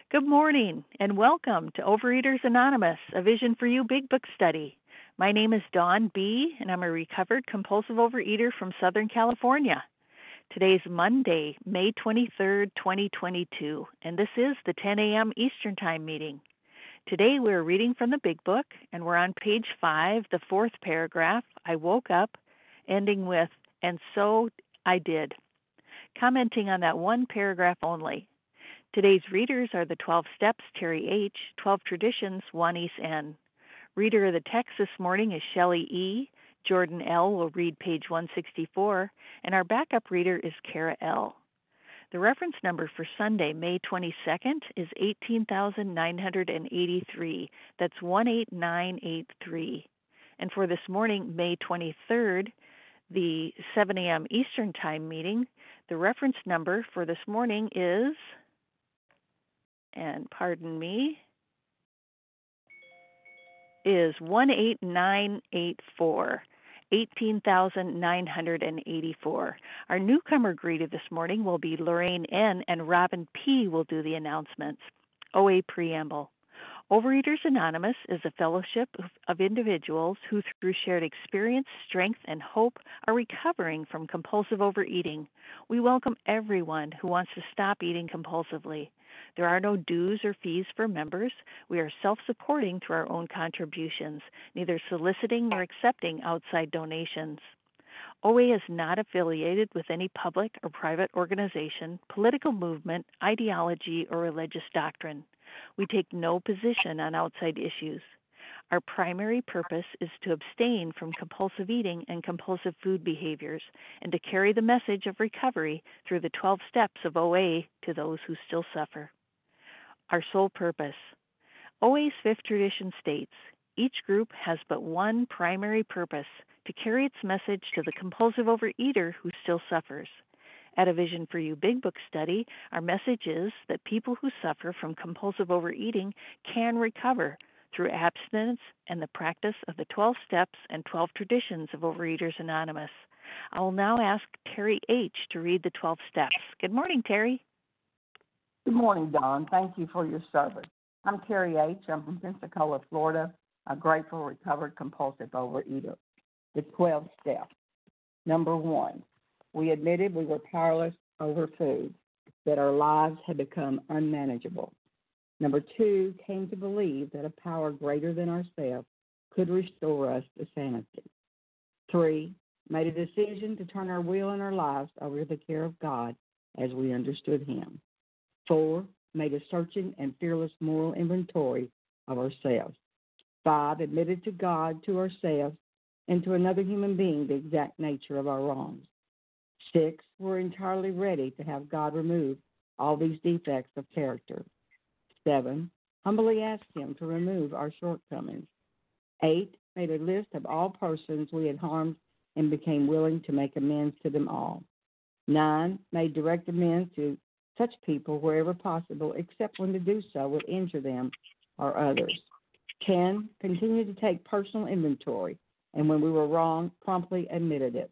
Good morning and welcome to Overeaters Anonymous, a Vision for You Big Book study. My name is Dawn B., and I'm a recovered compulsive overeater from Southern California. Today's Monday, May 23rd, 2022, and this is the 10 a.m. Eastern Time meeting. Today we're reading from the Big Book, and we're on page 5, the fourth paragraph. I woke up, ending with, and so I did, commenting on that one paragraph only. Today's readers are the 12 Steps, Terry H., 12 Traditions, Juanice N. Reader of the text this morning is Shelley E. Jordan L. will read page 164, and our backup reader is Kara L. The reference number for Sunday, May 22nd, is 18,983. That's 18983. And for this morning, May 23rd, the 7 a.m. Eastern Time meeting, the reference number for this morning is, and pardon me, is 18984, 18,984. Our newcomer greeted this morning will be Lorraine N., and Robin P. will do the announcements. OA Preamble. Overeaters Anonymous is a fellowship of individuals who, through shared experience, strength, and hope, are recovering from compulsive overeating. We welcome everyone who wants to stop eating compulsively. There are no dues or fees for members. We are self-supporting through our own contributions, neither soliciting nor accepting outside donations. OA is not affiliated with any public or private organization, political movement, ideology, or religious doctrine. We take no position on outside issues. Our primary purpose is to abstain from compulsive eating and compulsive food behaviors, and to carry the message of recovery through the 12 steps of OA to those who still suffer. Our sole purpose. OA's fifth tradition states, each group has but one primary purpose, to carry its message to the compulsive overeater who still suffers. At a Vision for You Big Book study, our message is that people who suffer from compulsive overeating can recover through abstinence and the practice of the 12 steps and 12 traditions of Overeaters Anonymous. I will now ask Terry H. to read the 12 steps. Good morning, Terry. Good morning, Dawn. Thank you for your service. I'm Terry H. I'm from Pensacola, Florida, a grateful, recovered, compulsive overeater. The 12 steps. Number 1, we admitted we were powerless over food, that our lives had become unmanageable. Number 2, came to believe that a power greater than ourselves could restore us to sanity. 3, made a decision to turn our will and our lives over to the care of God as we understood Him. 4, made a searching and fearless moral inventory of ourselves. 5, admitted to God, to ourselves, and to another human being the exact nature of our wrongs. 6, we're entirely ready to have God remove all these defects of character. 7, humbly asked Him to remove our shortcomings. 8, made a list of all persons we had harmed and became willing to make amends to them all. 9, made direct amends to such people wherever possible, except when to do so would injure them or others. 10, continued to take personal inventory, and when we were wrong, promptly admitted it.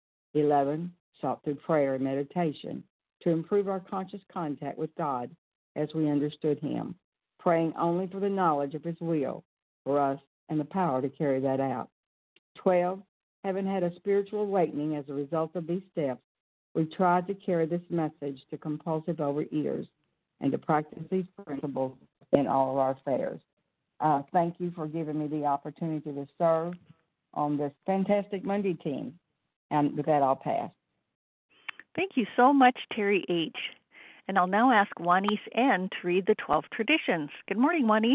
11, sought through prayer and meditation to improve our conscious contact with God as we understood Him, praying only for the knowledge of His will for us and the power to carry that out. 12, having had a spiritual awakening as a result of these steps, we tried to carry this message to compulsive overeaters and to practice these principles in all of our affairs. Thank you for giving me the opportunity to serve on this fantastic Monday team. And with that, I'll pass. Thank you so much, Terry H. And I'll now ask Juanice N. to read the 12 traditions. Good morning, Juanice.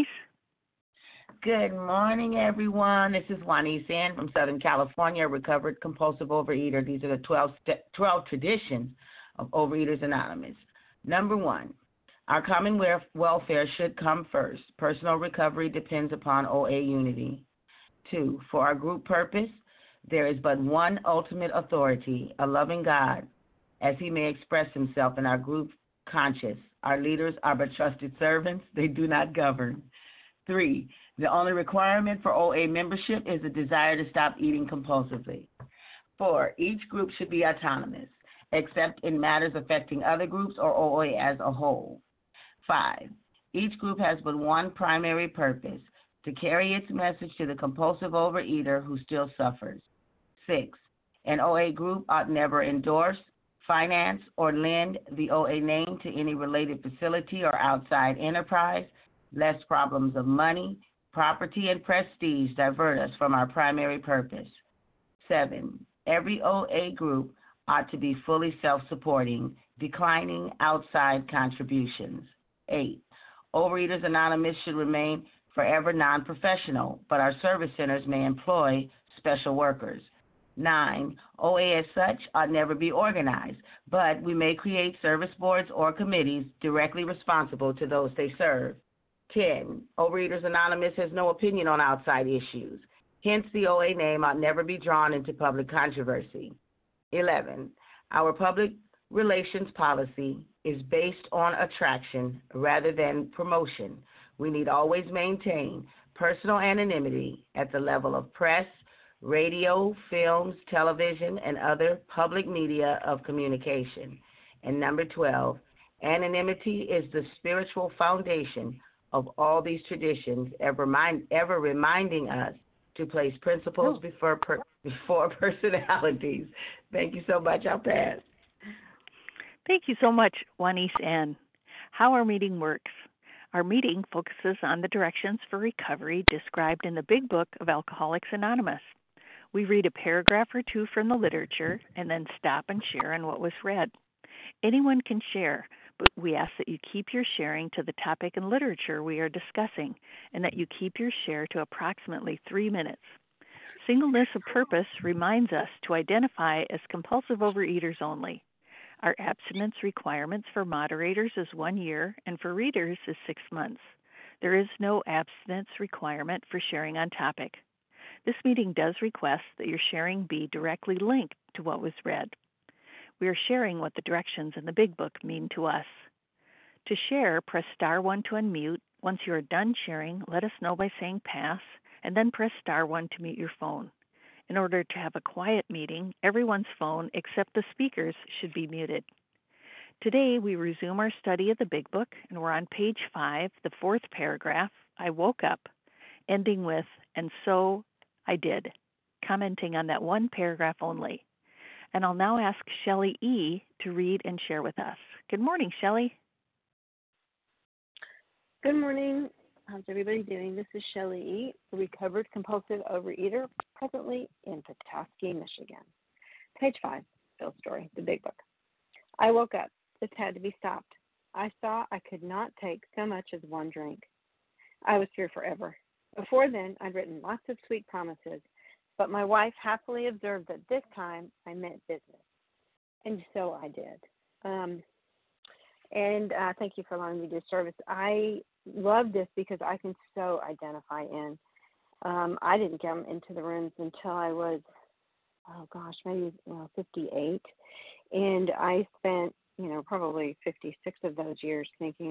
Good morning, everyone. This is Juanice N. from Southern California, a recovered compulsive overeater. These are the 12 traditions of Overeaters Anonymous. Number 1, our common welfare should come first. Personal recovery depends upon OA unity. 2, for our group purpose, there is but one ultimate authority, a loving God, as He may express Himself in our group conscience. Our leaders are but trusted servants. They do not govern. 3, the only requirement for OA membership is a desire to stop eating compulsively. 4, each group should be autonomous, except in matters affecting other groups or OA as a whole. 5, Each group has but one primary purpose, to carry its message to the compulsive overeater who still suffers. 6. An OA group ought never endorse, finance, or lend the OA name to any related facility or outside enterprise, lest problems of money, property, and prestige divert us from our primary purpose. 7. Every OA group ought to be fully self-supporting, declining outside contributions. 8. Overeaters Anonymous should remain forever non-professional, but our service centers may employ special workers. 9. OA as such ought never be organized, but we may create service boards or committees directly responsible to those they serve. 10. Overeaters Anonymous has no opinion on outside issues. Hence, the OA name ought never be drawn into public controversy. 11. Our public relations policy is based on attraction rather than promotion. We need always maintain personal anonymity at the level of press, radio, films, television, and other public media of communication. And number 12, anonymity is the spiritual foundation of all these traditions, ever reminding us to place principles before personalities. Thank you so much. I'll pass. Thank you so much, Juanice N. How our meeting works. Our meeting focuses on the directions for recovery described in the Big Book of Alcoholics Anonymous. We read a paragraph or two from the literature and then stop and share on what was read. Anyone can share, but we ask that you keep your sharing to the topic and literature we are discussing and that you keep your share to approximately 3 minutes. Singleness of purpose reminds us to identify as compulsive overeaters only. Our abstinence requirements for moderators is 1 year and for readers is 6 months. There is no abstinence requirement for sharing on topic. This meeting does request that your sharing be directly linked to what was read. We are sharing what the directions in the Big Book mean to us. To share, press *1 to unmute. Once you are done sharing, let us know by saying pass, and then press *1 to mute your phone. In order to have a quiet meeting, everyone's phone except the speaker's should be muted. Today, we resume our study of the Big Book, and we're on page 5, the 4th paragraph, I woke up, ending with, and so I did, commenting on that one paragraph only. And I'll now ask Shelley E. to read and share with us. Good morning, Shelley. Good morning. How's everybody doing? This is Shelley E., a recovered compulsive overeater, presently in Petoskey, Michigan. Page 5, Phil's story, the Big Book. I woke up. This had to be stopped. I saw I could not take so much as one drink. I was here forever. Before then, I'd written lots of sweet promises, but my wife happily observed that this time I meant business. And so I did. Thank you for allowing me to do service. I love this because I can so identify in. I didn't come into the rooms until I was, maybe 58. And I spent, probably 56 of those years thinking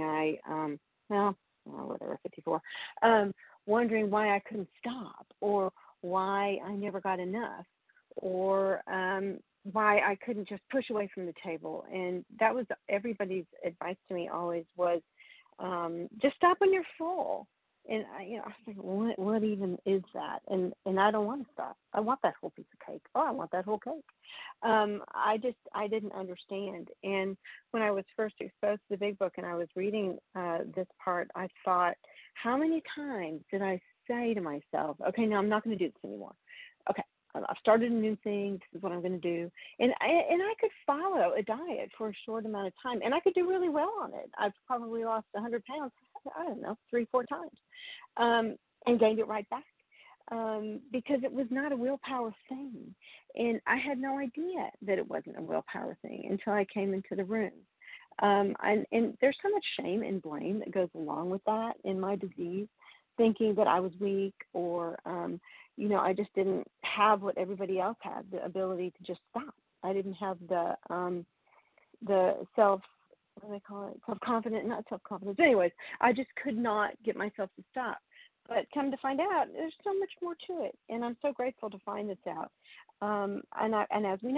54, wondering why I couldn't stop or why I never got enough or why I couldn't just push away from the table. And that was everybody's advice to me always was, just stop when you're full. And I was like, what even is that? And I don't want to stop. I want that whole piece of cake. I want that whole cake. I didn't understand. And when I was first exposed to the Big Book and I was reading this part, I thought, how many times did I say to myself, okay, no, I'm not going to do this anymore. Okay, I've started a new thing. This is what I'm going to do. And I could follow a diet for a short amount of time, and I could do really well on it. I've probably lost 100 pounds, 3-4 times, and gained it right back because it was not a willpower thing. And I had no idea that it wasn't a willpower thing until I came into the room. And there's so much shame and blame that goes along with that in my disease, thinking that I was weak or, I just didn't have what everybody else had, the ability to just stop. I didn't have the self-confidence, not self-confidence. Anyways, I just could not get myself to stop. But come to find out, there's so much more to it, and I'm so grateful to find this out. And as we know,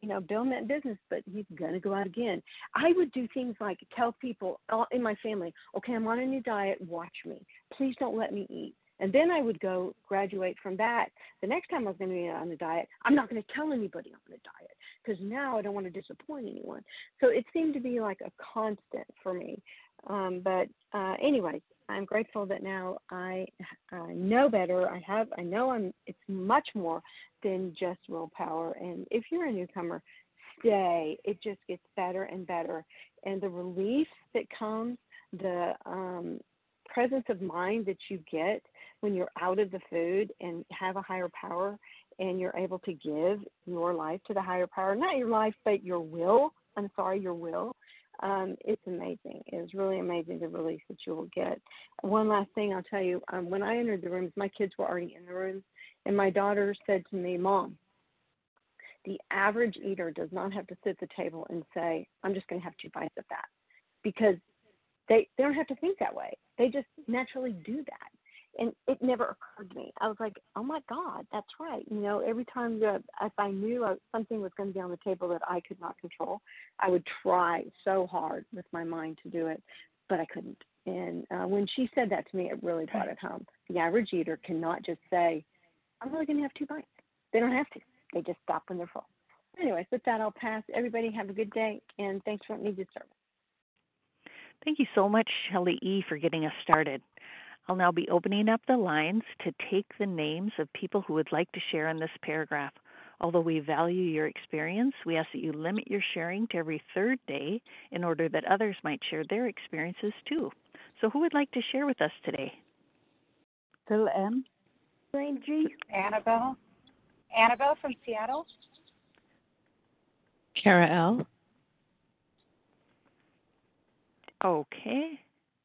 Bill meant business, but he's going to go out again. I would do things like tell people in my family, okay, I'm on a new diet, watch me. Please don't let me eat. And then I would go graduate from that. The next time I was going to be on a diet, I'm not going to tell anybody I'm on a diet because now I don't want to disappoint anyone. So it seemed to be like a constant for me. But anyway, I'm grateful that now I know better. I know it's much more than just willpower. And if you're a newcomer, stay. It just gets better and better. And the relief that comes, the presence of mind that you get when you're out of the food and have a higher power and you're able to give your life to the higher power, not your life, but your will. Your will. It's amazing. It's really amazing the release that you will get. One last thing I'll tell you, when I entered the rooms, my kids were already in the rooms, and my daughter said to me, Mom, the average eater does not have to sit at the table and say, I'm just going to have 2 bites of that, because they don't have to think that way. They just naturally do that. And it never occurred to me. I was like, oh, my God, that's right. Every time if I knew something was going to be on the table that I could not control, I would try so hard with my mind to do it, but I couldn't. And when she said that to me, it really brought it home. The average eater cannot just say, I'm only going to have 2 bites. They don't have to. They just stop when they're full. Anyways, with that, I'll pass. Everybody have a good day, and thanks for letting me do service. Thank you so much, Shelley E., for getting us started. I'll now be opening up the lines to take the names of people who would like to share in this paragraph. Although we value your experience, we ask that you limit your sharing to every 3rd day in order that others might share their experiences too. So who would like to share with us today? Phil M. Elaine G. Annabelle. Annabelle from Seattle. Kara L. Okay.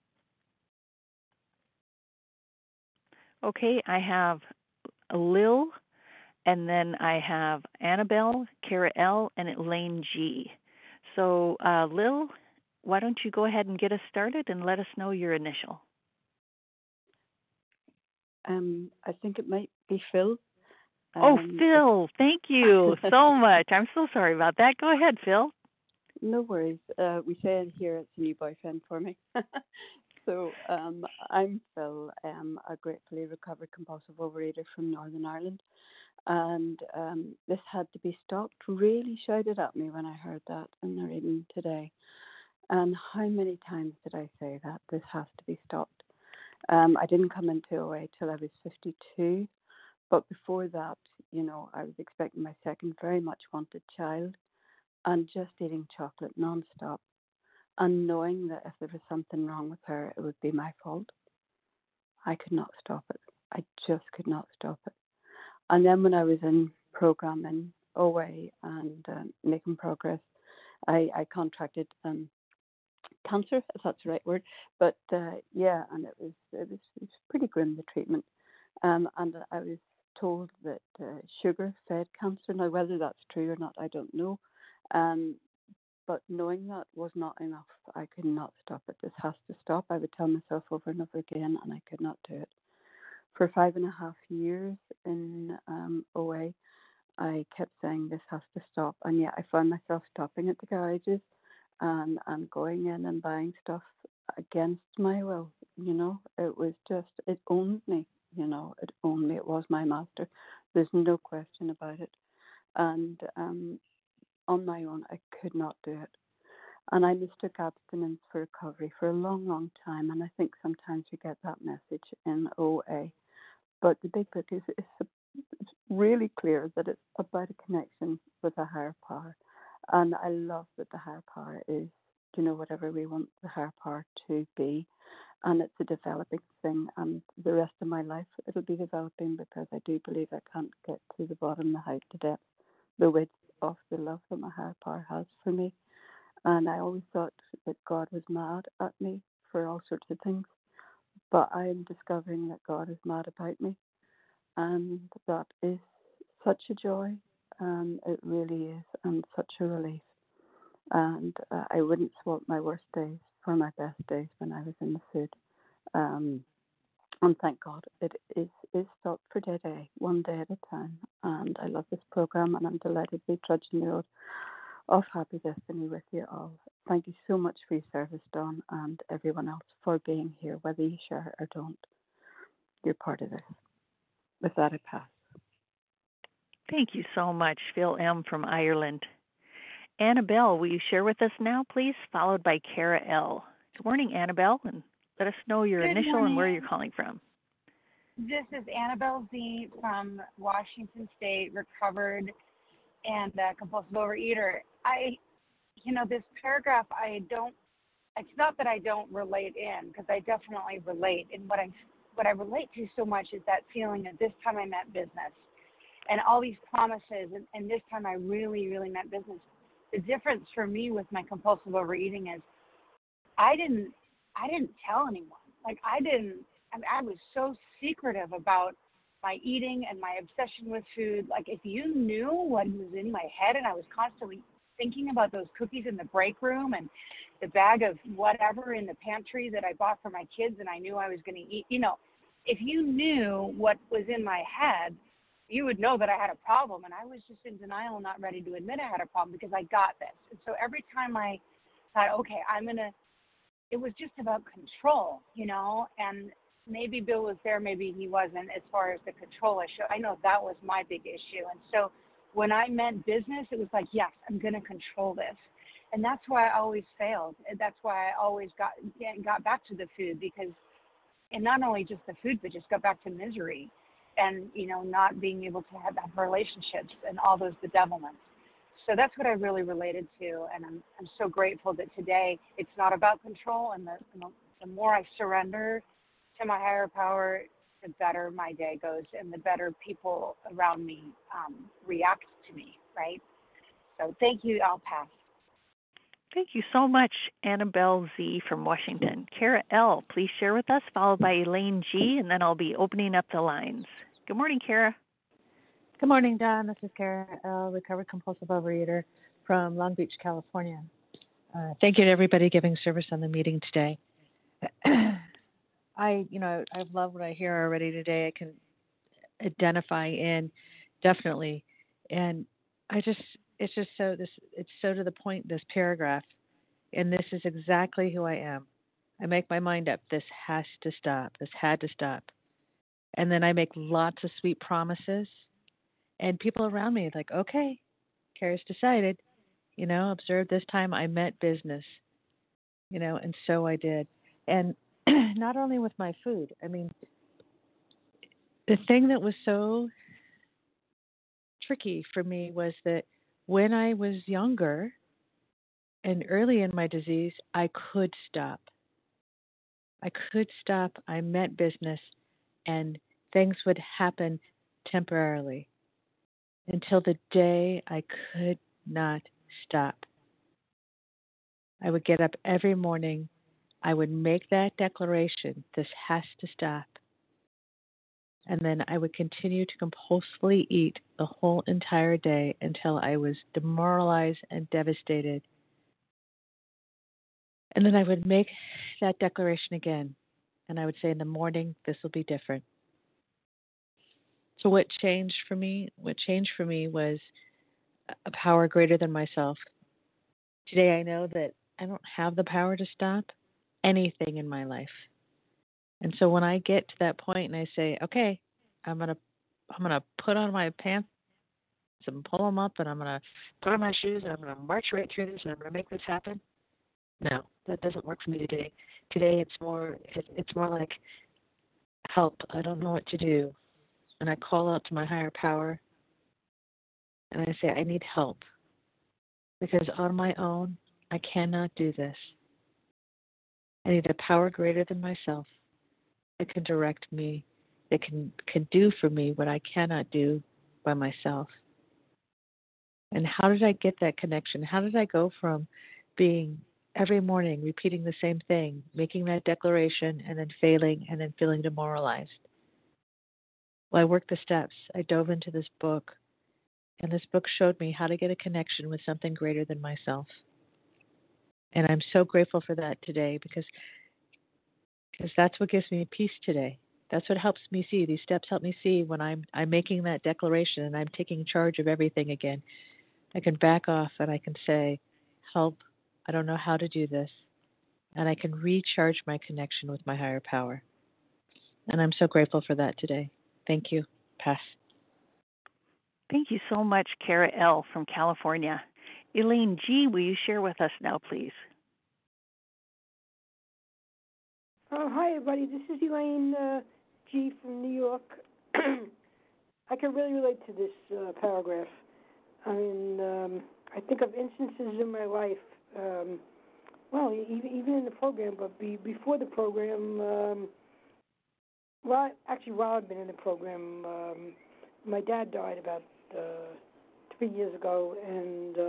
Okay, I have Lil, and then I have Annabelle, Kara L., and Elaine G. So, Lil, why don't you go ahead and get us started and let us know your initial? I think it might be Phil. Phil, thank you so much. I'm so sorry about that. Go ahead, Phil. No worries. We say it here, it's a new boyfriend for me. So I'm Phil, a gratefully recovered compulsive overeater from Northern Ireland. And this had to be stopped. Really shouted at me when I heard that in the reading today. And how many times did I say that? This has to be stopped. I didn't come into OA till I was 52. But before that, I was expecting my second very much wanted child and just eating chocolate nonstop. And knowing that if there was something wrong with her, it would be my fault. I could not stop it. I just could not stop it. And then when I was in programming OA and making progress, I contracted cancer, if that's the right word. But and it was pretty grim, the treatment. And I was told that sugar fed cancer. Now, whether that's true or not, I don't know. But knowing that was not enough. I could not stop it. This has to stop. I would tell myself over and over again, and I could not do it. For 5.5 years in OA, I kept saying this has to stop. And yet I found myself stopping at the garages and going in and buying stuff against my will. It was just, it owned me. It owned me. It was my master. There's no question about it. And on my own, I could not do it. And I mistook abstinence for recovery for a long, long time. And I think sometimes we get that message in OA. But the big book is really clear that it's about a connection with a higher power. And I love that the higher power is, whatever we want the higher power to be. And it's a developing thing. And the rest of my life, it'll be developing because I do believe I can't get to the bottom, the height, the depth, the width of the love that my higher power has for me. And I always thought that God was mad at me for all sorts of things. But I am discovering that God is mad about me. And that is such a joy. It really is. And such a relief. And I wouldn't swap my worst days for my best days when I was in the food. And thank God it is felt for today, one day at a time. And I love this program, and I'm delighted to be trudging the road of happy destiny with you all. Thank you so much for your service, Dawn, and everyone else for being here, whether you share or don't. You're part of this. With that, I pass. Thank you so much, Phil M. from Ireland. Annabelle, will you share with us now, please, followed by Kara L. Good morning, Annabelle, and let us know your Good initial morning. and where you're calling from. This is Annabelle Z from Washington State, recovered and compulsive overeater. This paragraph, it's not that I don't relate in, because I definitely relate. And what I relate to so much is that feeling of this time I meant business and all these promises. And this time I really, really meant business. The difference for me with my compulsive overeating is I didn't tell anyone. I was so secretive about my eating and my obsession with food. Like, if you knew what was in my head, and I was constantly thinking about those cookies in the break room and the bag of whatever in the pantry that I bought for my kids and I knew I was going to eat, if you knew what was in my head, you would know that I had a problem. And I was just in denial, not ready to admit I had a problem because I got this. And so every time I thought, okay, it was just about control, and maybe Bill was there, maybe he wasn't, as far as the control issue. I know that was my big issue. And so when I meant business, it was like, yes, I'm going to control this. And that's why I always failed. And that's why I always got back to the food, and not only just the food, but just got back to misery and, not being able to have relationships and all those bedevilments. So that's what I really related to, and I'm so grateful that today it's not about control, and the more I surrender to my higher power, the better my day goes, and the better people around me react to me, right? So thank you. I'll pass. Thank you so much, Annabelle Z. from Washington. Kara L., please share with us, followed by Elaine G., and then I'll be opening up the lines. Good morning, Kara. Good morning, Don. This is Kara L., recovered compulsive overeater from Long Beach, California. Thank you to everybody giving service on the meeting today. I've loved what I hear already today. I can identify in definitely, and it's so to the point, this paragraph, and this is exactly who I am. I make my mind up. This has to stop. This had to stop, and then I make lots of sweet promises. And people around me are like, okay, Kara's decided, observe this time I meant business, and so I did. And not only with my food, I mean, the thing that was so tricky for me was that when I was younger and early in my disease, I could stop. I meant business, and things would happen temporarily. Until the day I could not stop. I would get up every morning. I would make that declaration, this has to stop. And then I would continue to compulsively eat the whole entire day until I was demoralized and devastated. And then I would make that declaration again. And I would say in the morning, this will be different. So what changed for me? What changed for me was a power greater than myself. Today I know that I don't have the power to stop anything in my life. And so when I get to that point and I say, okay, I'm gonna put on my pants and pull them up, and I'm gonna put on my shoes, and I'm gonna march right through this, and I'm gonna make this happen. No, that doesn't work for me today. Today it's more like help. I don't know what to do, and I call out to my higher power, and I say I need help because on my own I cannot do this. I need a power greater than myself that can direct me, that can do for me what I cannot do by myself. And how did I get that connection? How did I go from being every morning repeating the same thing, making that declaration, and then failing, and then feeling demoralized? Well, I worked the steps. I dove into this book, and this book showed me how to get a connection with something greater than myself. And I'm so grateful for that today because that's what gives me peace today. That's what helps me see. These steps help me see when I'm making that declaration and I'm taking charge of everything again. I can back off and I can say, help, I don't know how to do this. And I can recharge my connection with my higher power. And I'm so grateful for that today. Thank you. Pass. Thank you so much, Kara L. from California. Elaine G., will you share with us now, please? Hi, everybody. This is Elaine G. from New York. I can really relate to this paragraph. I mean, I think of instances in my life, even in the program, but before the program, while I've been in the program, my dad died about 3 years ago, and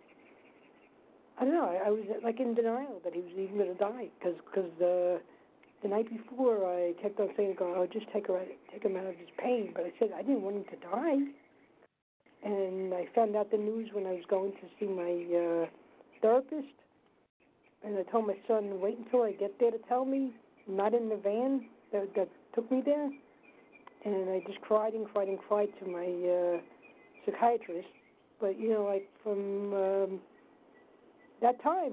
I don't know, I was like in denial that he was even going to die, because the night before I kept on saying, "Oh, just take him out of his pain," but I said I didn't want him to die. And I found out the news when I was going to see my therapist, and I told my son, "Wait until I get there to tell me." Not in the van that took me there, and I just cried to my psychiatrist. But like from that time,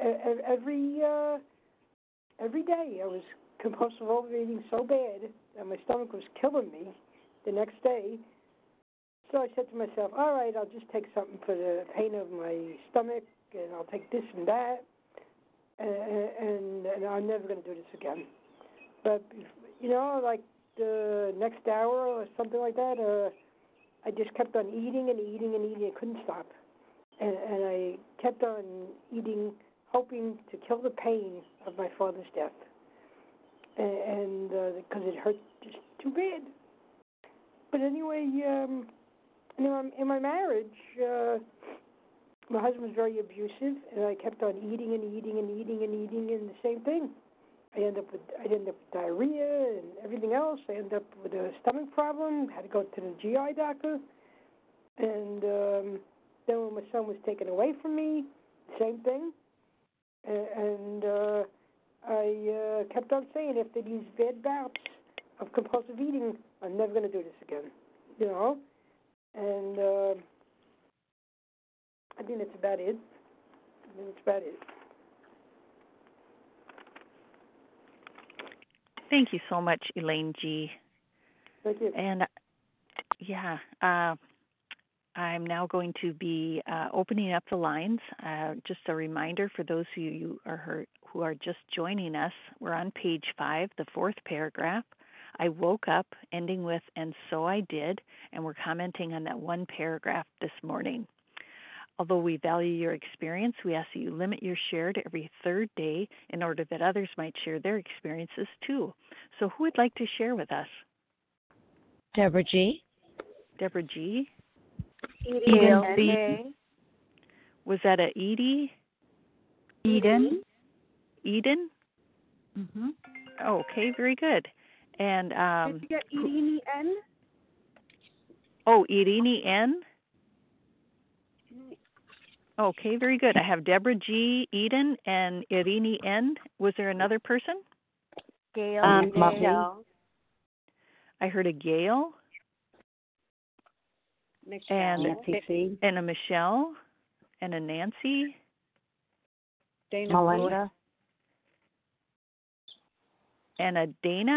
every day I was compulsive overeating so bad that my stomach was killing me the next day. So I said to myself, all right, I'll just take something for the pain of my stomach, and I'll take this and that, and I'm never going to do this again. But, like the next hour or something like that, I just kept on eating and eating and eating. I couldn't stop. And I kept on eating, hoping to kill the pain of my father's death. And because it hurt just too bad. But anyway, in my marriage, my husband was very abusive, and I kept on eating and eating and eating and eating, and the same thing. I ended up with diarrhea and everything else. I ended up with a stomach problem. Had to go to the GI doctor. And then when my son was taken away from me, same thing. And I kept on saying, after these bad bouts of compulsive eating, I'm never going to do this again, And I think that's about it. Thank you so much, Elaine G. Thank you. And I'm now going to be opening up the lines. Just a reminder for those of you who are just joining us, we're on page 5, the 4th paragraph. I woke up, ending with, and so I did, and we're commenting on that one paragraph this morning. Although we value your experience, we ask that you limit your share to every third day in order that others might share their experiences too. So who would like to share with us? Deborah G. Deborah G. Eden C. Was that a Edie? Eden. Eden? Mm-hmm. Okay, very good. And did you get Edini N? Oh, Edini N? Okay, very good. I have Deborah G. Eden and Irini N. Was there another person? Gail. Michelle. I heard a Gail. Michelle. And a Michelle. And a Nancy. Dana. Melinda. And a Dana.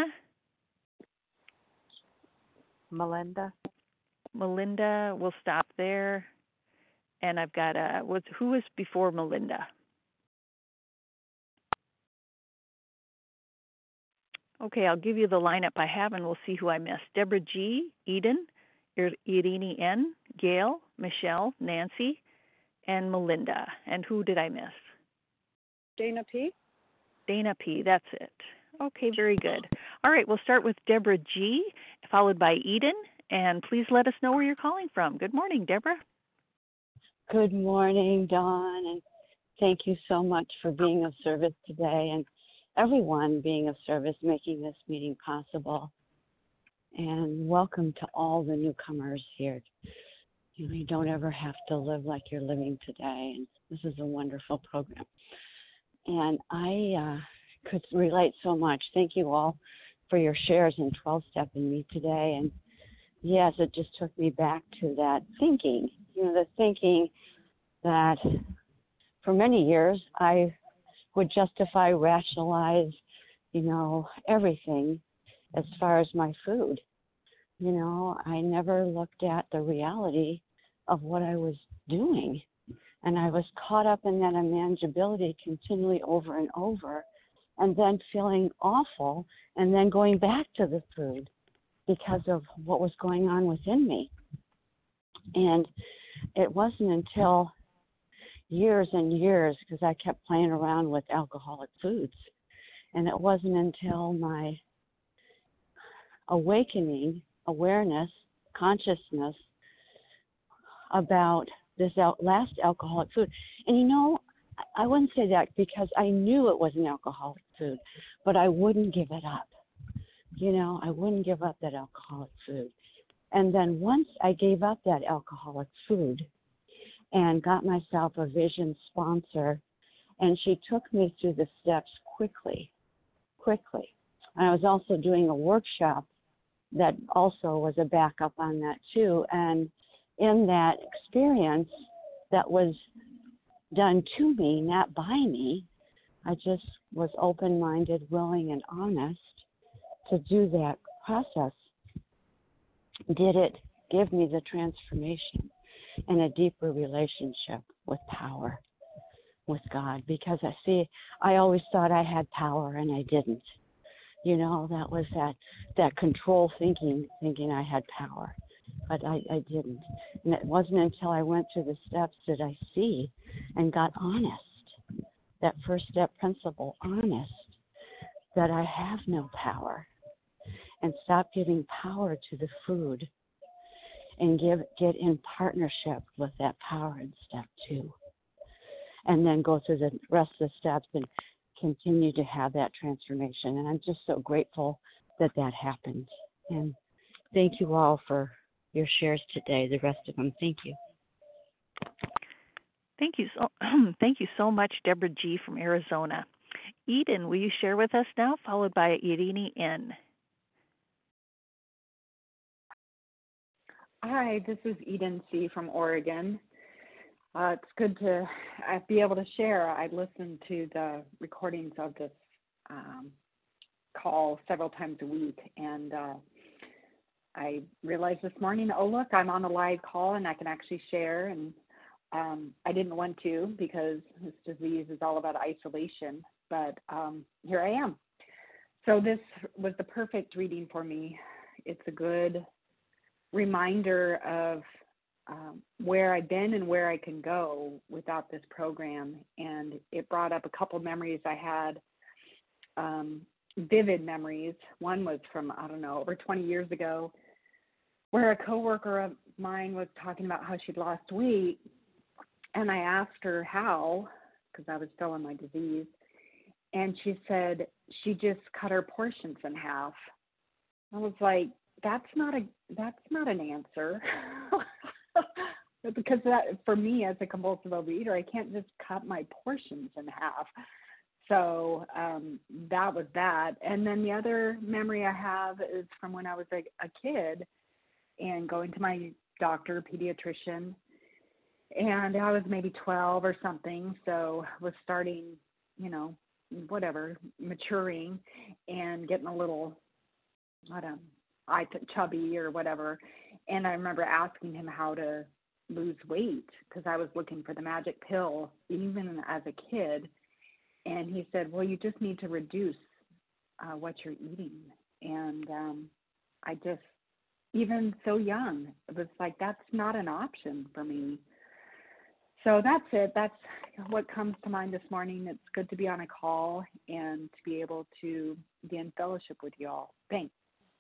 Melinda. Melinda. We'll stop there. And I've got who was before Melinda? Okay, I'll give you the lineup I have, and we'll see who I missed. Deborah G., Eden, Irini N., Gail, Michelle, Nancy, and Melinda. And who did I miss? Dana P. Dana P., that's it. Okay, very good. All right, we'll start with Deborah G., followed by Eden, and please let us know where you're calling from. Good morning, Deborah. Good morning, Dawn, and thank you so much for being of service today and everyone being of service, making this meeting possible. And welcome to all the newcomers here. You don't ever have to live like you're living today, and this is a wonderful program. And I could relate so much. Thank you all for your shares in 12-step in me today. And yes, it just took me back to that thinking, the thinking that for many years I would justify, rationalize, everything as far as my food. I never looked at the reality of what I was doing. And I was caught up in that unmanageability continually over and over, and then feeling awful, and then going back to the food because of what was going on within me. And it wasn't until years and years, because I kept playing around with alcoholic foods, and it wasn't until my awakening, awareness, consciousness about this last alcoholic food. And I wouldn't say that because I knew it was an alcoholic food, but I wouldn't give it up. I wouldn't give up that alcoholic food. And then once I gave up that alcoholic food and got myself a vision sponsor, and she took me through the steps quickly. And I was also doing a workshop that also was a backup on that too. And in that experience that was done to me, not by me, I just was open-minded, willing, and honest to do that process. Did it give me the transformation and a deeper relationship with power, with God? Because I always thought I had power and I didn't. That was that control thinking I had power, but I didn't. And it wasn't until I went through the steps that I see and got honest, that first step principle, honest, that I have no power, and stop giving power to the food and get in partnership with that power in step 2. And then go through the rest of the steps and continue to have that transformation. And I'm just so grateful that happened. And thank you all for your shares today, the rest of them. Thank you. Thank you so much, Deborah G. from Arizona. Eden, will you share with us now, followed by Irini N. Hi, this is Eden C. from Oregon. It's good to be able to share. I listened to the recordings of this call several times a week, and I realized this morning, oh, look, I'm on a live call and I can actually share. And I didn't want to because this disease is all about isolation, but here I am. So this was the perfect reading for me. It's a good reminder of where I've been and where I can go without this program. And it brought up a couple memories I had, vivid memories. One was from, over 20 years ago, where a coworker of mine was talking about how she'd lost weight. And I asked her how, because I was still in my disease. And she said she just cut her portions in half. I was like, that's not an answer. Because that, for me as a compulsive overeater, I can't just cut my portions in half. So that was that. And then the other memory I have is from when I was a kid and going to my doctor, pediatrician, and I was maybe 12 or something. So I was starting, maturing and getting a little, chubby or whatever. And I remember asking him how to lose weight because I was looking for the magic pill even as a kid. And he said, well, you just need to reduce what you're eating. And I just, even so young, it was like, that's not an option for me. So that's it. That's what comes to mind this morning. It's good to be on a call and to be able to be in fellowship with you all. Thanks.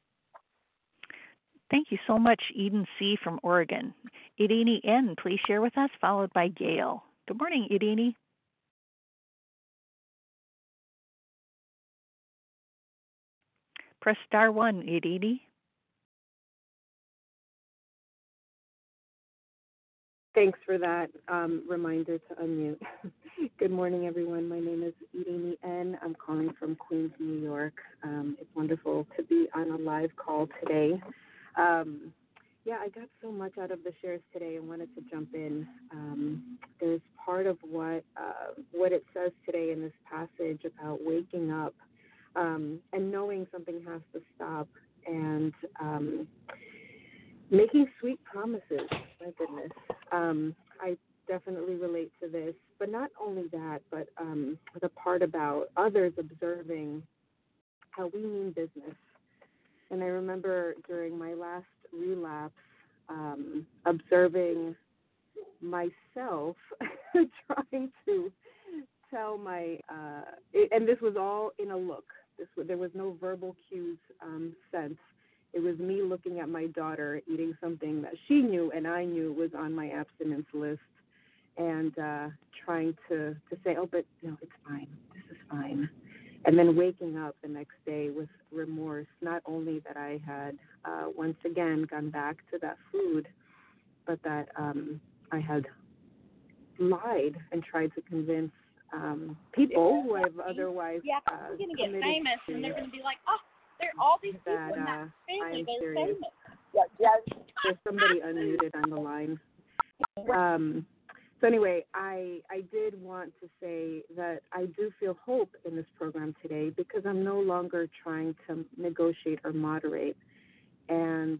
Thank you so much, Eden C. from Oregon. Irini N., please share with us, followed by Gail. Good morning, Irini. Press star 1, Irini. Thanks for that reminder to unmute. Good morning, everyone. My name is Irini N. I'm calling from Queens, New York. It's wonderful to be on a live call today. I got so much out of the shares today and wanted to jump in. There's part of what it says today in this passage about waking up and knowing something has to stop and making sweet promises. My goodness. I definitely relate to this, but not only that, but the part about others observing how we mean business. And I remember during my last relapse, observing myself trying to tell and this was all in a look. There was no verbal cues sent. It was me looking at my daughter eating something that she knew and I knew was on my abstinence list, and trying to say, oh, but no, it's fine. This is fine. And then waking up the next day with remorse, not only that I had once again gone back to that food, but that I had lied and tried to convince people who I've otherwise I'm going to get committed famous, to, and they're going to be like, oh, there are all these people that in that I family. am They're serious. famous. There's somebody unmuted on the line. So anyway, I did want to say that I do feel hope in this program today because I'm no longer trying to negotiate or moderate. And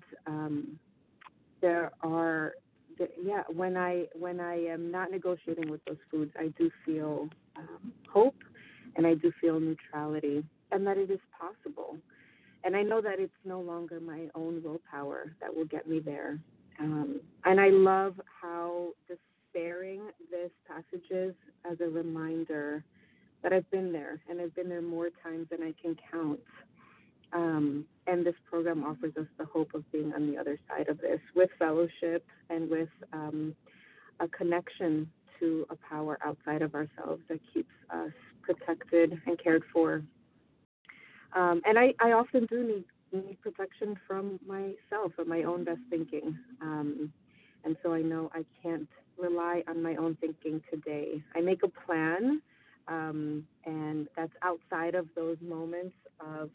when I am not negotiating with those foods, I do feel hope, and I do feel neutrality, and that it is possible. And I know that it's no longer my own willpower that will get me there. And I love how despairing this passage is as a reminder that I've been there, and I've been there more times than I can count. And this program offers us the hope of being on the other side of this with fellowship and with a connection to a power outside of ourselves that keeps us protected and cared for. And I often do need protection from myself and my own best thinking. And so I know I can't rely on my own thinking today. I make a plan, and that's outside of those moments of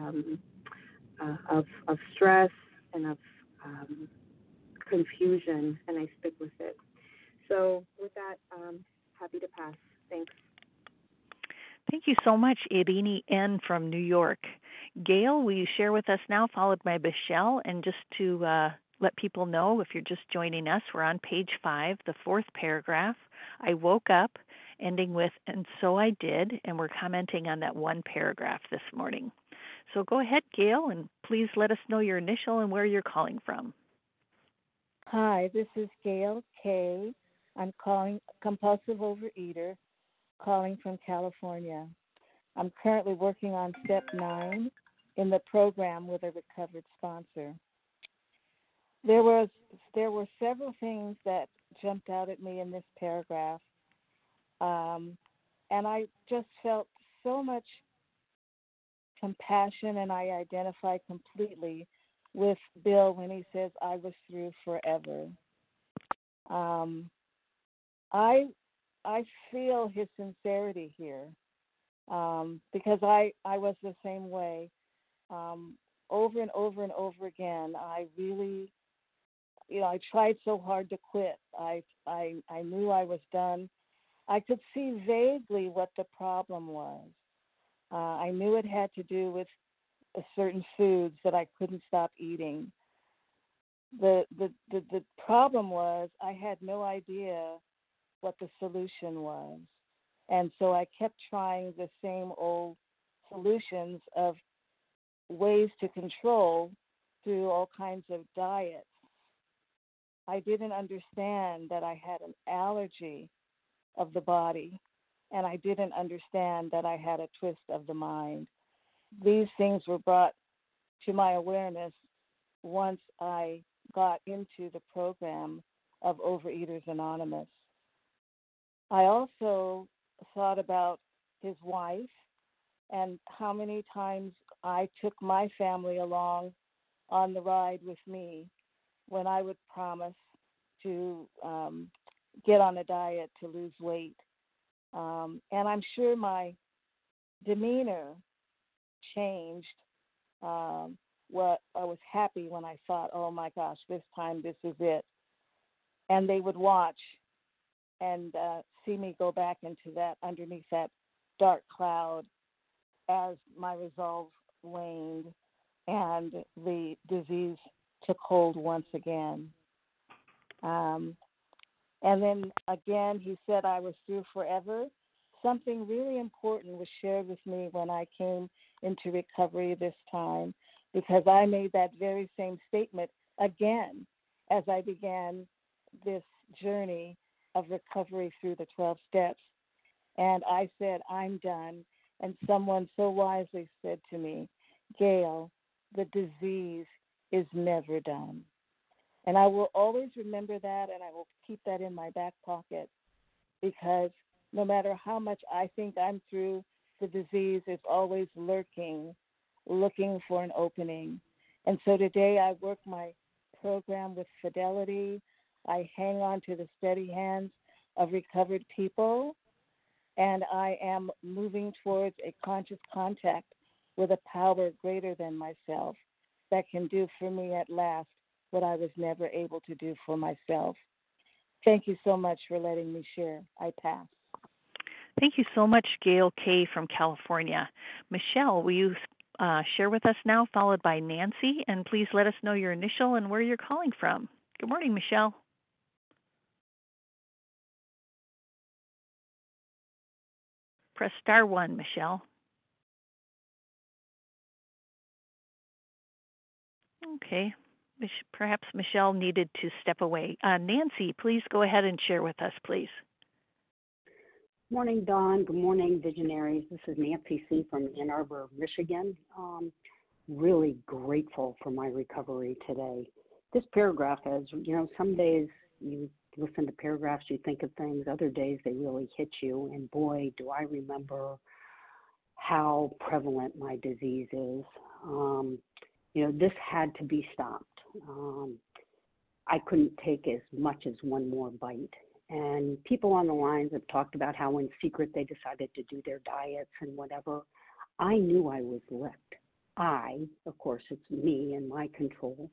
stress and of confusion, and I stick with it. So with that, happy to pass. Thanks. Thank you so much, Irini N. from New York. Gail, will you share with us now, followed by Michelle? And just to let people know, if you're just joining us, we're on page 5, the 4th paragraph. I woke up, ending with, and so I did, and we're commenting on that one paragraph this morning. So go ahead, Gail, and please let us know your initial and where you're calling from. Hi, this is Gail K. I'm calling compulsive overeater, calling from California. I'm currently working on step 9 in the program with a recovered sponsor. There were several things that jumped out at me in this paragraph, and I just felt so much compassion, and I identify completely with Bill when he says, I was through forever. I feel his sincerity here, because I was the same way. Over and over and over again, I really, I tried so hard to quit. I knew I was done. I could see vaguely what the problem was. I knew it had to do with certain foods that I couldn't stop eating. The problem was I had no idea what the solution was. And so I kept trying the same old solutions of ways to control through all kinds of diets. I didn't understand that I had an allergy of the body, and I didn't understand that I had a twist of the mind. These things were brought to my awareness once I got into the program of Overeaters Anonymous. I also thought about his wife and how many times I took my family along on the ride with me when I would promise to get on a diet to lose weight. And I'm sure my demeanor changed. What I was happy when I thought, oh my gosh, this time this is it. And they would watch and see me go back into that, underneath that dark cloud, as my resolve waned and the disease took hold once again. And then again, he said I was through forever. Something really important was shared with me when I came into recovery this time, because I made that very same statement again as I began this journey of recovery through the 12 steps. And I said, I'm done. And someone so wisely said to me, Gail, the disease is never done. And I will always remember that, and I will keep that in my back pocket, because no matter how much I think I'm through, the disease is always lurking, looking for an opening. And so today I work my program with fidelity. I hang on to the steady hands of recovered people, and I am moving towards a conscious contact with a power greater than myself that can do for me at last what I was never able to do for myself. Thank you so much for letting me share. I pass. Thank you so much, Gail K. from California. Michelle, will you share with us now, followed by Nancy? And please let us know your initial and where you're calling from. Good morning, Michelle. Press star 1, Michelle. Okay. Perhaps Michelle needed to step away. Nancy, please go ahead and share with us, please. Morning, Dawn. Good morning, visionaries. This is Nancy C. from Ann Arbor, Michigan. Really grateful for my recovery today. This paragraph has, some days you listen to paragraphs, you think of things. Other days they really hit you. And boy, do I remember how prevalent my disease is. This had to be stopped. I couldn't take as much as one more bite. And people on the lines have talked about how in secret they decided to do their diets and whatever. I knew I was licked. Of course, it's me and my control.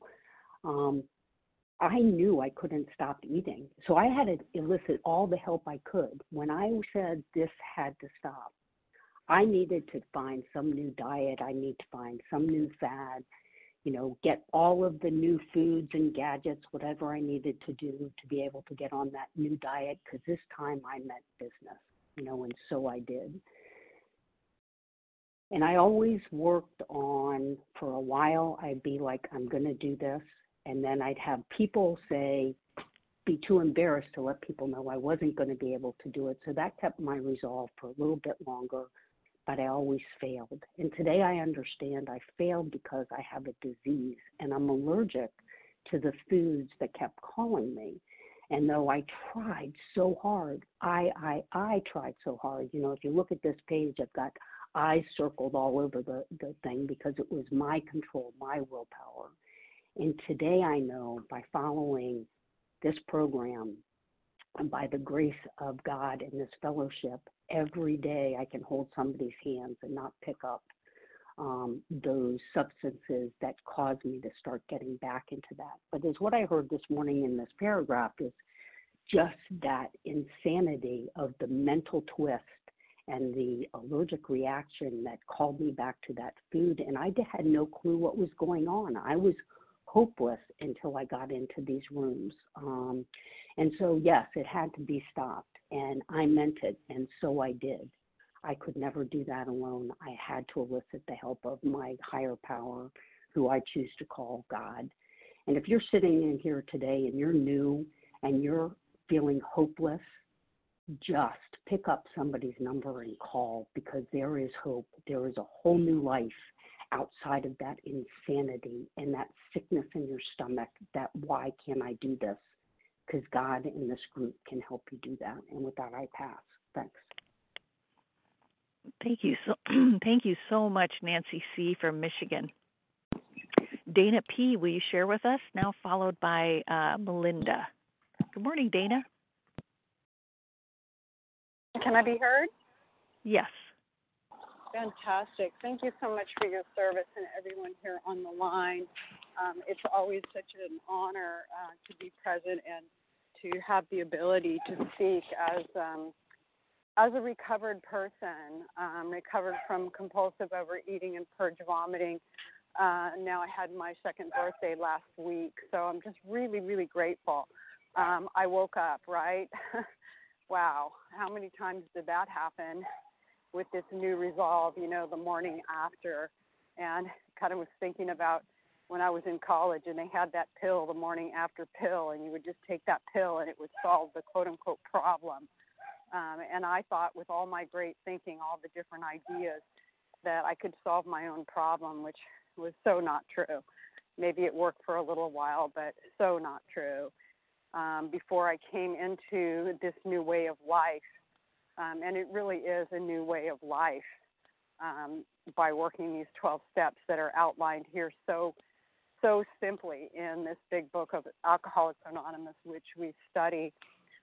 I knew I couldn't stop eating. So I had to elicit all the help I could. When I said this had to stop, I needed to find some new diet. I need to find some new fad, get all of the new foods and gadgets, whatever I needed to do to be able to get on that new diet, because this time I meant business, and so I did. And I always worked on, for a while, I'd be like, I'm going to do this. And then I'd have people be too embarrassed to let people know I wasn't going to be able to do it. So that kept my resolve for a little bit longer, but I always failed. And today I understand I failed because I have a disease and I'm allergic to the foods that kept calling me. And though I tried so hard, I tried so hard. If you look at this page, I've got eyes circled all over the thing because it was my control, my willpower. And today I know by following this program and by the grace of God and this fellowship, every day I can hold somebody's hands and not pick up those substances that cause me to start getting back into that. But as what I heard this morning in this paragraph is just that insanity of the mental twist and the allergic reaction that called me back to that food. And I had no clue what was going on. I was hopeless until I got into these rooms. And so, yes, it had to be stopped. And I meant it, and so I did. I could never do that alone. I had to elicit the help of my higher power, who I choose to call God. And if you're sitting in here today and you're new and you're feeling hopeless, just pick up somebody's number and call, because there is hope. There is a whole new life outside of that insanity and that sickness in your stomach, that why can't I do this? Because God in this group can help you do that. And with that, I pass. Thanks. Thank you so much, Nancy C. from Michigan. Dana P., will you share with us? Now followed by Melinda. Good morning, Dana. Can I be heard? Yes. Fantastic. Thank you so much for your service and everyone here on the line. It's always such an honor to be present and to have the ability to speak as a recovered person, recovered from compulsive overeating and purge vomiting. Now I had my second birthday last week, so I'm just really, really grateful. I woke up, right? Wow, how many times did that happen with this new resolve, the morning after? And kind of was thinking about when I was in college and they had that pill, the morning after pill, and you would just take that pill and it would solve the quote-unquote problem. And I thought with all my great thinking, all the different ideas, that I could solve my own problem, which was so not true. Maybe it worked for a little while, but so not true. Before I came into this new way of life, and it really is a new way of life, by working these 12 steps that are outlined here so simply in this big book of Alcoholics Anonymous, which we study.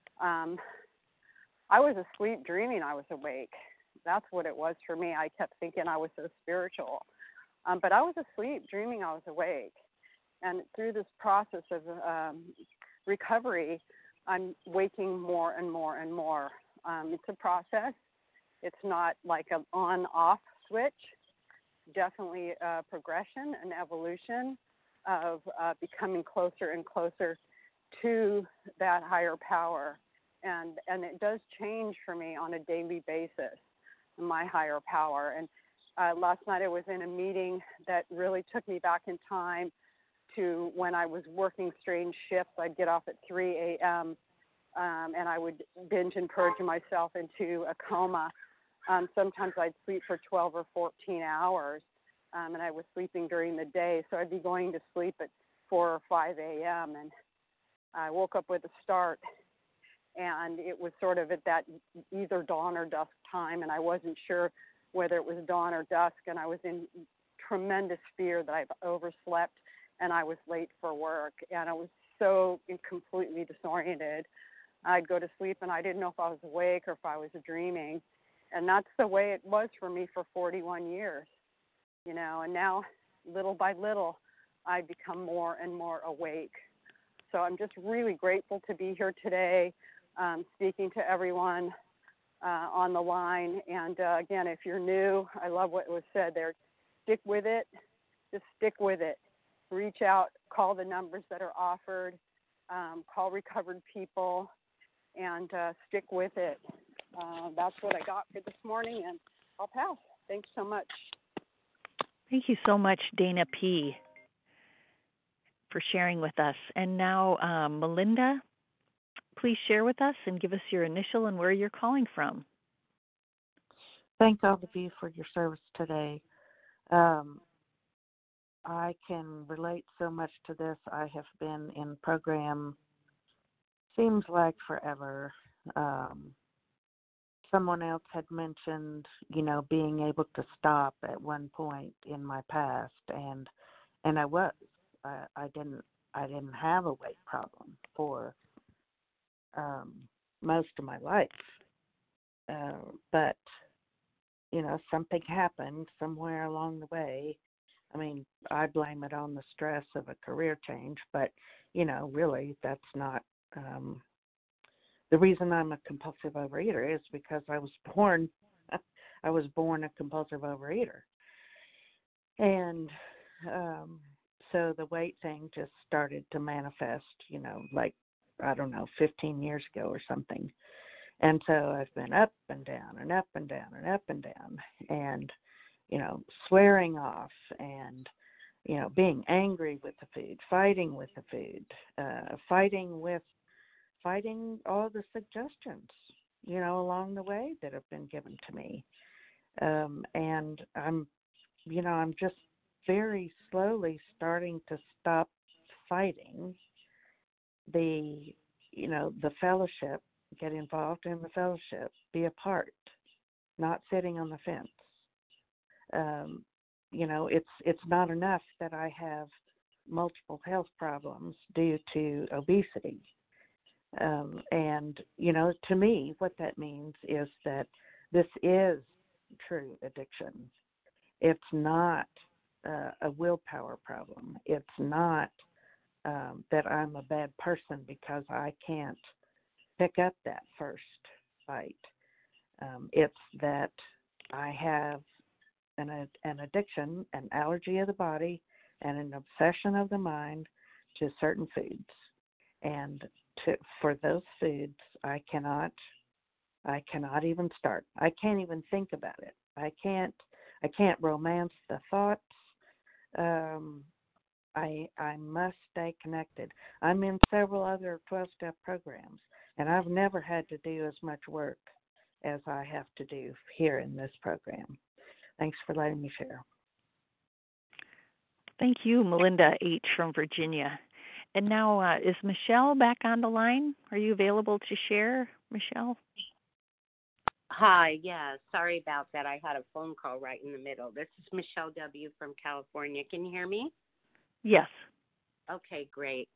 I was asleep dreaming I was awake. That's what it was for me. I kept thinking I was so spiritual. But I was asleep dreaming I was awake. And through this process of recovery, I'm waking more and more and more. It's a process. It's not like an on-off switch. Definitely a progression, an evolution of becoming closer and closer to that higher power. And it does change for me on a daily basis, my higher power. And last night I was in a meeting that really took me back in time to when I was working strange shifts. I'd get off at 3 a.m. And I would binge and purge myself into a coma. Sometimes I'd sleep for 12 or 14 hours, and I was sleeping during the day. So I'd be going to sleep at 4 or 5 a.m., and I woke up with a start. And it was sort of at that either dawn or dusk time, and I wasn't sure whether it was dawn or dusk, and I was in tremendous fear that I've overslept and I was late for work, and I was so completely disoriented. I'd go to sleep, and I didn't know if I was awake or if I was dreaming, and that's the way it was for me for 41 years, and now, little by little, I become more and more awake. So I'm just really grateful to be here today, speaking to everyone on the line. And again, if you're new, I love what was said there. Stick with it. Just stick with it. Reach out, call the numbers that are offered, call recovered people, and stick with it. That's what I got for this morning, and I'll pass. Thanks so much. Thank you so much, Dana P., for sharing with us. And now, Melinda, please share with us and give us your initial and where you're calling from. Thank all of you for your service today. I can relate so much to this. I have been in program, seems like forever. Someone else had mentioned, being able to stop at one point in my past, and I was. I didn't have a weight problem for most of my life, but something happened somewhere along the way. I mean, I blame it on the stress of a career change, but really that's not the reason I'm a compulsive overeater is because I was born a compulsive overeater, and so the weight thing just started to manifest, 15 years ago or something. And so I've been up and down and up and down and up and down and, swearing off and, being angry with the food, fighting with the food, fighting all the suggestions, along the way that have been given to me. And I'm just very slowly starting to stop fighting the fellowship, get involved in the fellowship, be a part, not sitting on the fence. It's not enough that I have multiple health problems due to obesity. And, you know, to me, what that means is that this is true addiction. It's not a willpower problem. It's not that I'm a bad person because I can't pick up that first fight. It's that I have an addiction, an allergy of the body, and an obsession of the mind to certain foods. And for those foods, I cannot even start. I can't even think about it. I can't romance the thoughts. I must stay connected. I'm in several other 12-step programs, and I've never had to do as much work as I have to do here in this program. Thanks for letting me share. Thank you, Melinda H. from Virginia. And now, is Michelle back on the line? Are you available to share, Michelle? Hi, yeah, sorry about that. I had a phone call right in the middle. This is Michelle W. from California. Can you hear me? Yes. Okay, great.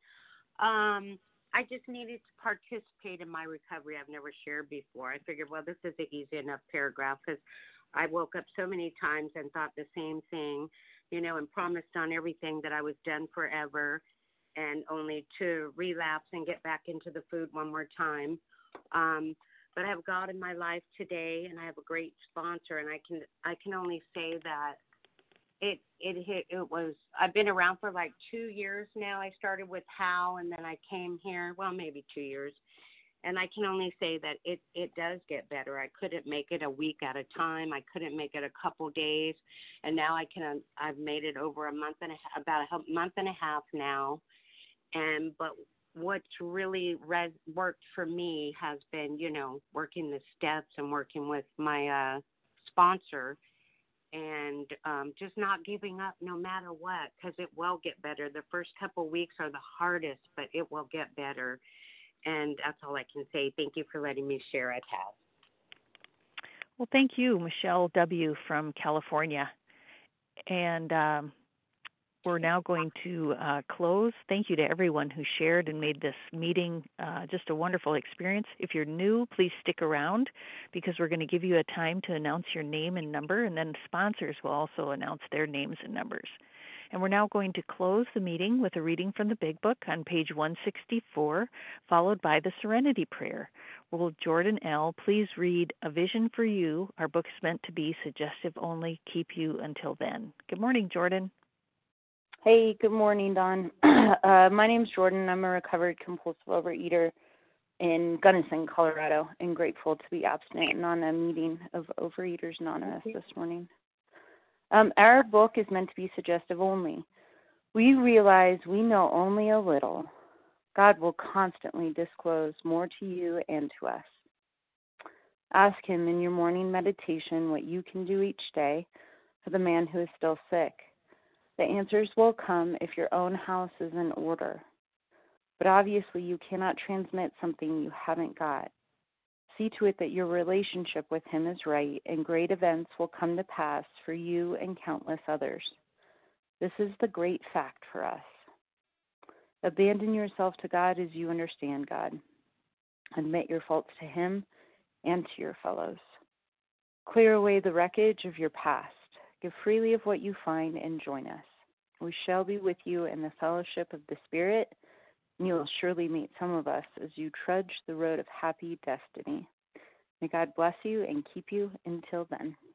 I just needed to participate in my recovery. I've never shared before. I figured, well, this is an easy enough paragraph because I woke up so many times and thought the same thing, you know, and promised on everything that I was done forever and only to relapse and get back into the food one more time. But I have God in my life today, and I have a great sponsor, and I can only say that it was, I've been around for like 2 years now. I started with Hal, and then I came here, well, maybe 2 years. And I can only say that it does get better. I couldn't make it a week at a time. I couldn't make it a couple days. And now I've made it over about a month and a half now. But what's really worked for me has been, you know, working the steps and working with my sponsor and just not giving up no matter what, because it will get better. The first couple weeks are the hardest, but it will get better. And that's all I can say. Thank you for letting me share it, Hal. Well, thank you, Michelle W. from California. And we're now going to close. Thank you to everyone who shared and made this meeting just a wonderful experience. If you're new, please stick around because we're going to give you a time to announce your name and number, and then sponsors will also announce their names and numbers. And we're now going to close the meeting with a reading from the Big Book on page 164, followed by the Serenity Prayer. Will Jordan L. please read A Vision for You? Our book's meant to be suggestive only. Keep you until then. Good morning, Jordan. Hey, good morning, Dawn. My name's Jordan. I'm a recovered compulsive overeater in Gunnison, Colorado, and grateful to be abstinent and on a meeting of Overeaters Anonymous this morning. Our book is meant to be suggestive only. We realize we know only a little. God will constantly disclose more to you and to us. Ask Him in your morning meditation what you can do each day for the man who is still sick. The answers will come if your own house is in order. But obviously you cannot transmit something you haven't got. See to it that your relationship with Him is right, and great events will come to pass for you and countless others. This is the great fact for us. Abandon yourself to God as you understand God. Admit your faults to Him and to your fellows. Clear away the wreckage of your past. Give freely of what you find and join us. We shall be with you in the fellowship of the Spirit, and you will surely meet some of us as you trudge the road of happy destiny. May God bless you and keep you until then.